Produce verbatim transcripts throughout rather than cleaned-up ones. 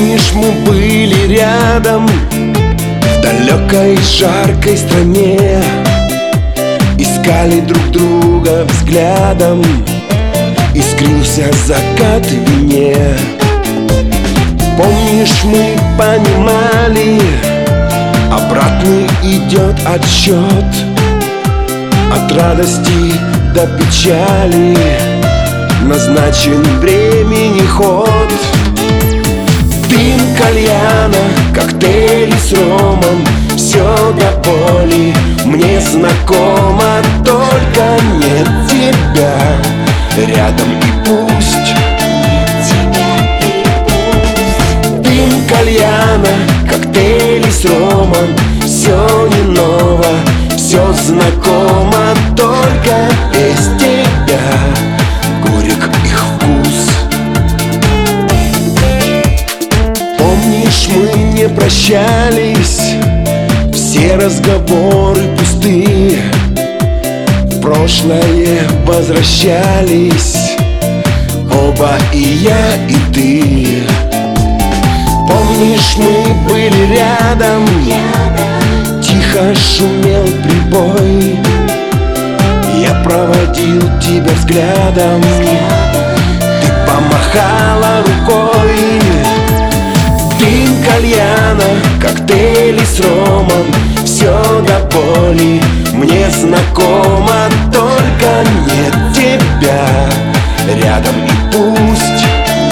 Помнишь, мы были рядом в далекой жаркой стране, искали друг друга взглядом, искрился закат в вине. Помнишь, мы понимали, обратный идет отсчет, от радости до печали назначен времени ход. Дым кальяна, коктейли с ромом, все до боли мне знакомо, только нет тебя рядом и пусть. Дым кальяна, коктейли с ромом, все не ново, все знакомо, только без тебя горек их вкус. Помнишь, мы не прощались, все разговоры пустые, в прошлое возвращались оба, и я, и ты. Помнишь, мы были рядом, тихо шумел прибой, я проводил тебя взглядом, ты помахала рукой. Дым кальяна, коктейли с ромом, все до боли мне знакомо, только нет тебя рядом и пусть.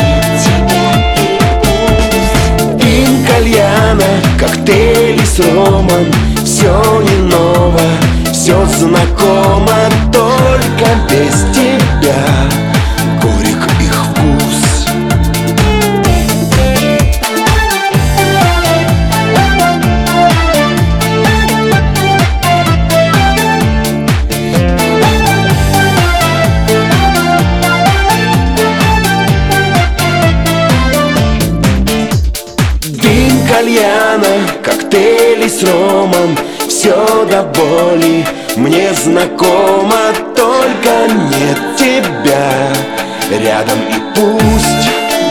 Дым кальяна, коктейли с ромом, все не ново, все знакомо, только без тебя горек их вкус. Дым кальяна, коктейли с ромом, все до боли мне знакомо, только нет тебя рядом и пусть.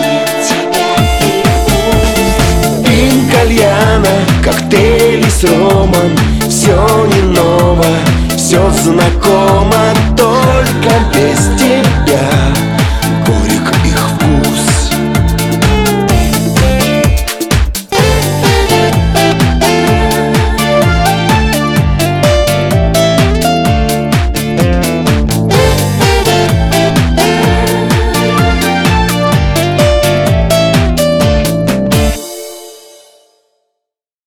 Дым кальяна, коктейли с ромом, все не ново, все знакомо,